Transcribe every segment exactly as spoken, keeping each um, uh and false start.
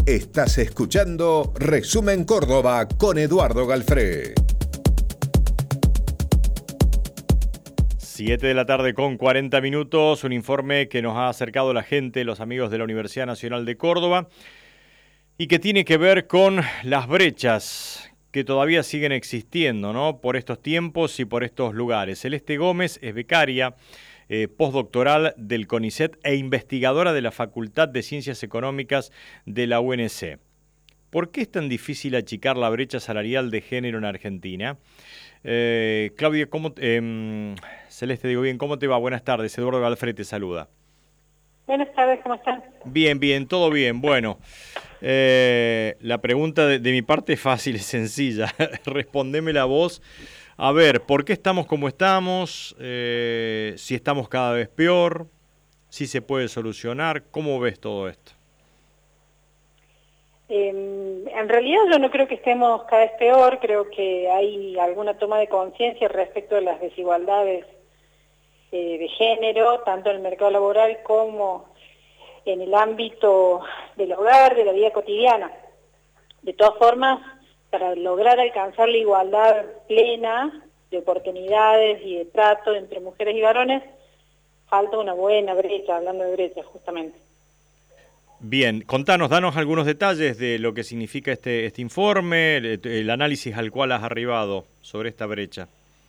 Estás escuchando Resumen Córdoba con Eduardo Galfré. siete de la tarde con cuarenta minutos, un informe que nos ha acercado la gente, los amigos de la Universidad Nacional de Córdoba, y que tiene que ver con las brechas que todavía siguen existiendo, ¿no? Por estos tiempos y por estos lugares. Celeste Gómez es becaria eh, postdoctoral del CONICET e investigadora de la Facultad de Ciencias Económicas de la U N C. ¿Por qué es tan difícil achicar la brecha salarial de género en Argentina? Eh, Claudia, ¿cómo, eh, Celeste, digo bien, ¿cómo te va? Buenas tardes, Eduardo Galfré te saluda. Buenas tardes, ¿cómo están? Bien, bien, todo bien. Bueno, eh, la pregunta de, de mi parte es fácil, es sencilla. Respondémela vos. A ver, ¿por qué estamos como estamos? Eh, si estamos cada vez peor, si se puede solucionar, ¿cómo ves todo esto? Eh, en realidad yo no creo que estemos cada vez peor, creo que hay alguna toma de conciencia respecto de las desigualdades eh, de género, tanto en el mercado laboral como en el ámbito del hogar, de la vida cotidiana. De todas formas, para lograr alcanzar la igualdad plena de oportunidades y de trato entre mujeres y varones, falta una buena brecha, hablando de brecha justamente. Bien, contanos, danos algunos detalles de lo que significa este, este informe, el, el análisis al cual has arribado sobre esta brecha.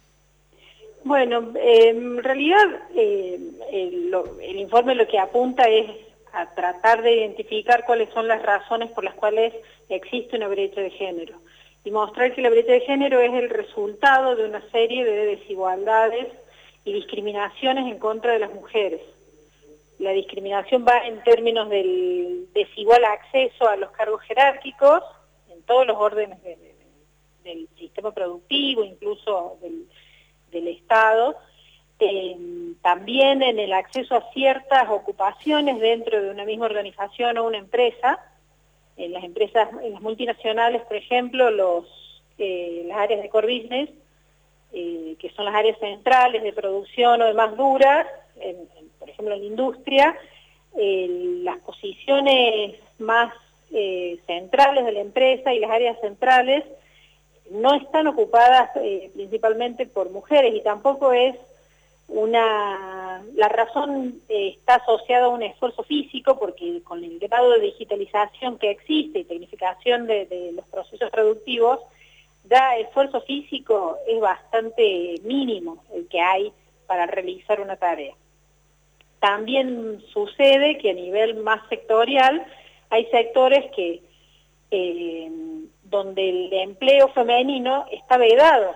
Bueno, eh, en realidad eh, el, lo, el informe lo que apunta es a tratar de identificar cuáles son las razones por las cuales existe una brecha de género y mostrar que la brecha de género es el resultado de una serie de desigualdades y discriminaciones en contra de las mujeres. La discriminación va en términos del desigual acceso a los cargos jerárquicos, en todos los órdenes de, de, del sistema productivo, incluso del, del Estado, eh, también en el acceso a ciertas ocupaciones dentro de una misma organización o una empresa. En las empresas, en las multinacionales, por ejemplo, los, eh, las áreas de core business, eh, que son las áreas centrales de producción o de más duras, en, en, por ejemplo en la industria, eh, las posiciones más eh, centrales de la empresa y las áreas centrales no están ocupadas eh, principalmente por mujeres, y tampoco es una, la razón eh, está asociada a un esfuerzo físico, porque con el grado de digitalización que existe y tecnificación de, de los procesos productivos, da esfuerzo físico es bastante mínimo el que hay para realizar una tarea. También sucede que a nivel más sectorial hay sectores que eh, donde el empleo femenino está vedado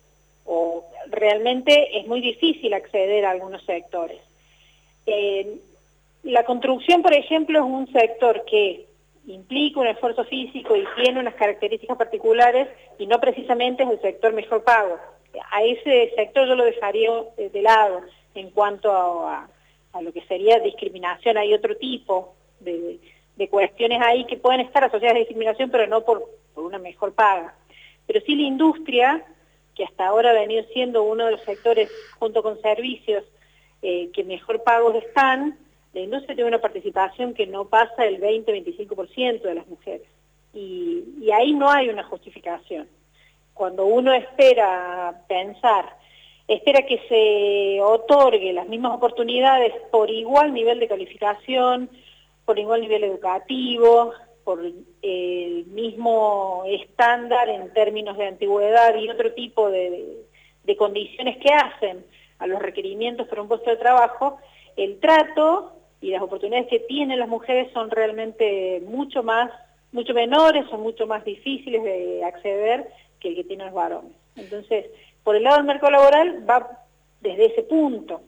o realmente es muy difícil acceder a algunos sectores. Eh, la construcción, por ejemplo, es un sector que implica un esfuerzo físico y tiene unas características particulares y no precisamente es el sector mejor pago. A ese sector yo lo dejaría de lado en cuanto a, a lo que sería discriminación. Hay otro tipo de, de cuestiones ahí que pueden estar asociadas a discriminación, pero no por, por una mejor paga. Pero sí la industria, que hasta ahora ha venido siendo uno de los sectores, junto con servicios, eh, que mejor pagos están, la industria tiene una participación que no pasa el veinte a veinticinco por ciento de las mujeres. Y, y ahí no hay una justificación. Cuando uno espera pensar, espera que se otorgue las mismas oportunidades por igual nivel de calificación, por igual nivel educativo, por el mismo estándar en términos de antigüedad y otro tipo de, de condiciones que hacen a los requerimientos para un puesto de trabajo, el trato y las oportunidades que tienen las mujeres son realmente mucho más, mucho menores, son mucho más difíciles de acceder que el que tienen los varones. Entonces, por el lado del mercado laboral va desde ese punto.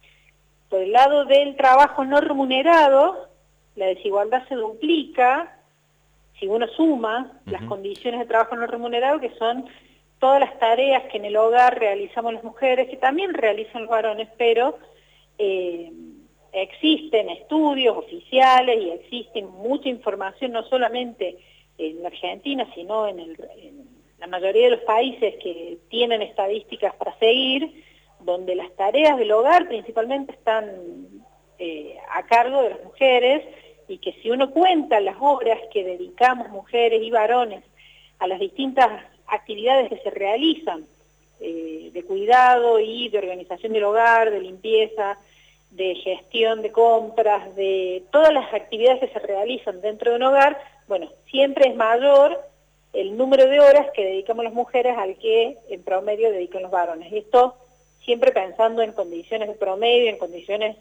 Por el lado del trabajo no remunerado, la desigualdad se duplica si uno suma uh-huh. las condiciones de trabajo no remunerado, que son todas las tareas que en el hogar realizamos las mujeres, que también realizan los varones, pero eh, existen estudios oficiales y existe mucha información, no solamente en la Argentina, sino en, el, en la mayoría de los países que tienen estadísticas para seguir, donde las tareas del hogar principalmente están eh, a cargo de las mujeres, y que si uno cuenta las horas que dedicamos mujeres y varones a las distintas actividades que se realizan, eh, de cuidado y de organización del hogar, de limpieza, de gestión de compras, de todas las actividades que se realizan dentro de un hogar, bueno, siempre es mayor el número de horas que dedicamos las mujeres al que en promedio dedican los varones. Esto siempre pensando en condiciones de promedio, en condiciones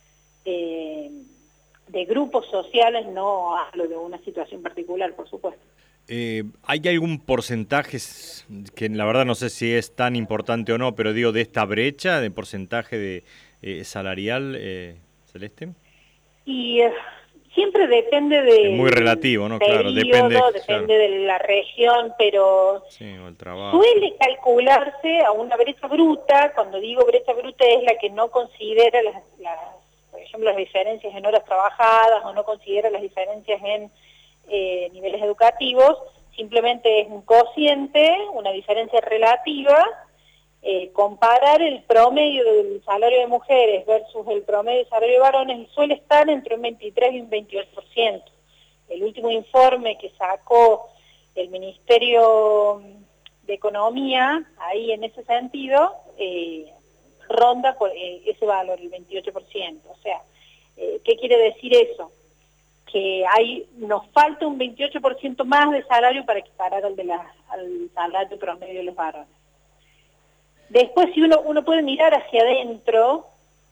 eh, de grupos sociales, no hablo de una situación particular, por supuesto. Eh, ¿Hay algún porcentaje, que la verdad no sé si es tan importante o no, pero digo, de esta brecha, de porcentaje de eh, salarial, eh, Celeste? Y eh, siempre depende de... Es muy relativo, ¿no? Periodo, claro, depende, depende claro. de la región, pero sí, o el trabajo. Suele calcularse a una brecha bruta. Cuando digo brecha bruta es la que no considera las, las por ejemplo, las diferencias en horas trabajadas o no considera las diferencias en eh, niveles educativos, simplemente es un cociente, una diferencia relativa, eh, comparar el promedio del salario de mujeres versus el promedio del salario de varones y suele estar entre un veintitrés y un veintiocho por ciento. El último informe que sacó el Ministerio de Economía, ahí en ese sentido, eh, ronda por eh, ese valor, el veintiocho por ciento. O sea, eh, ¿qué quiere decir eso? Que hay, nos falta un veintiocho por ciento más de salario para equiparar al, de la, al salario promedio de los varones. Después, si uno, uno puede mirar hacia adentro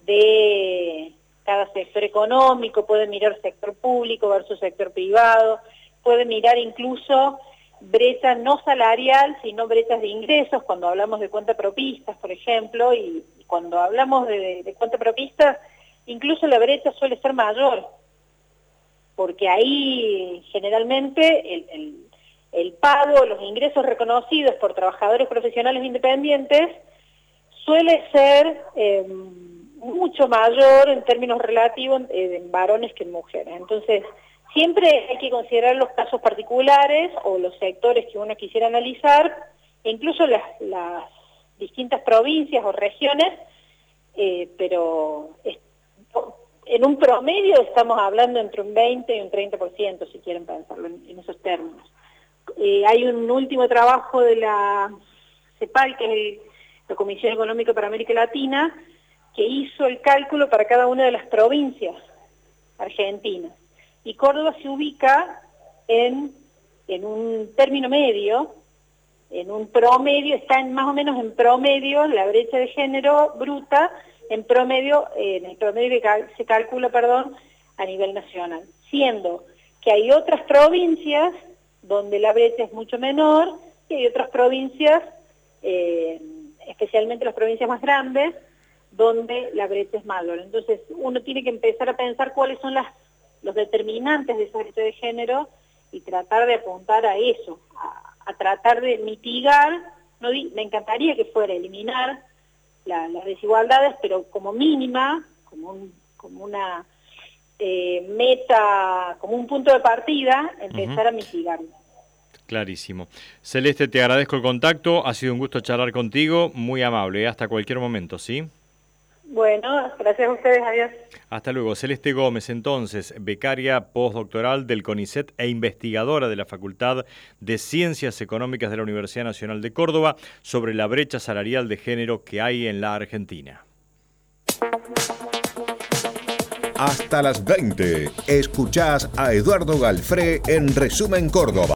de cada sector económico, puede mirar sector público versus sector privado, puede mirar incluso brecha no salarial, sino brechas de ingresos, cuando hablamos de cuenta propistas, por ejemplo, y, y cuando hablamos de, de cuenta propistas, incluso la brecha suele ser mayor, porque ahí generalmente el, el, el pago, los ingresos reconocidos por trabajadores profesionales independientes suele ser eh, mucho mayor en términos relativos eh, en varones que en mujeres. Entonces, siempre hay que considerar los casos particulares o los sectores que uno quisiera analizar, e incluso las, las distintas provincias o regiones, eh, pero es, en un promedio estamos hablando entre un veinte y un treinta por ciento, si quieren pensarlo en, en esos términos. Eh, hay un último trabajo de la CEPAL, que es el, la Comisión Económica para América Latina, que hizo el cálculo para cada una de las provincias argentinas. Y Córdoba se ubica en, en un término medio, en un promedio, está en, más o menos en promedio, la brecha de género bruta, en promedio, eh, en el promedio que cal, se calcula, perdón, a nivel nacional. Siendo que hay otras provincias donde la brecha es mucho menor, y hay otras provincias, eh, especialmente las provincias más grandes, donde la brecha es mayor. Entonces, uno tiene que empezar a pensar cuáles son las los determinantes de esa brecha de género y tratar de apuntar a eso, a, a tratar de mitigar, no di, me encantaría que fuera eliminar la, las desigualdades, pero como mínima, como, un, como una eh, meta, como un punto de partida, empezar uh-huh. a mitigarlo. Clarísimo. Celeste, te agradezco el contacto, ha sido un gusto charlar contigo, muy amable, hasta cualquier momento, ¿sí? Bueno, gracias a ustedes, adiós. Hasta luego. Celeste Gómez, entonces, becaria postdoctoral del CONICET e investigadora de la Facultad de Ciencias Económicas de la Universidad Nacional de Córdoba, sobre la brecha salarial de género que hay en la Argentina. Hasta las veinte, escuchás a Eduardo Galfré en Resumen Córdoba.